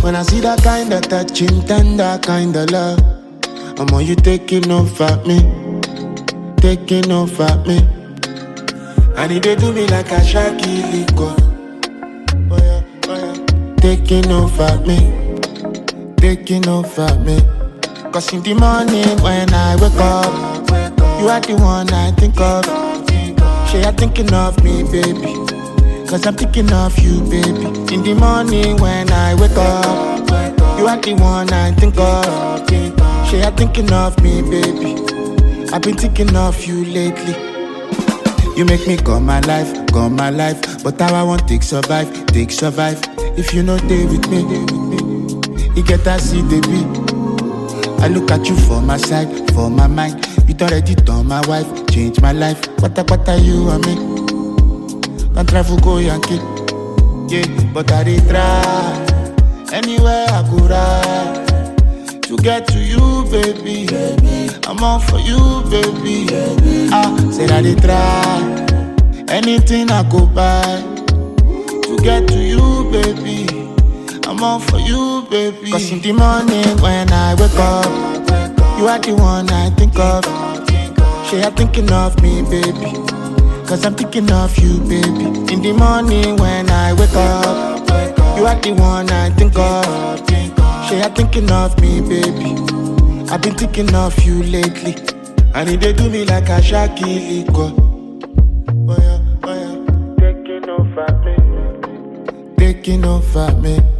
When I see that kind of touching, tender kind of love, I'm you taking over me, taking over me. And it they do me like a Shaki liquor. Oh yeah, oh yeah. Taking over me, taking over me. Cause in the morning when I wake up, you are the one I think of. She are thinking of me, baby. Cause I'm thinking of you, baby. In the morning when I wake up, you are the one I think of. She are thinking of me, baby. I've been thinking of you lately. You make me come my life. But how I want take survive. If you know they with me, you get to see the beat. I look at you for my side, for my mind. You already done my wife, change my life. What are you and me? Don't travel go Yankee, yeah, but I did try. Anywhere I could ride to get to you, baby. I'm all for you, baby. I said I did try. Anything I could buy to get to you, baby. I'm all for you, baby. Cause in the morning when I wake up, you are the one I think of. She are thinking of me, baby. Cause I'm thinking of you, baby. In the morning when I wake up, you are the one I think of. She are thinking of me, baby. I've been thinking of you lately. And it they do me like a Shaki liquor. Oh yeah, oh yeah. Taking over me, taking over me.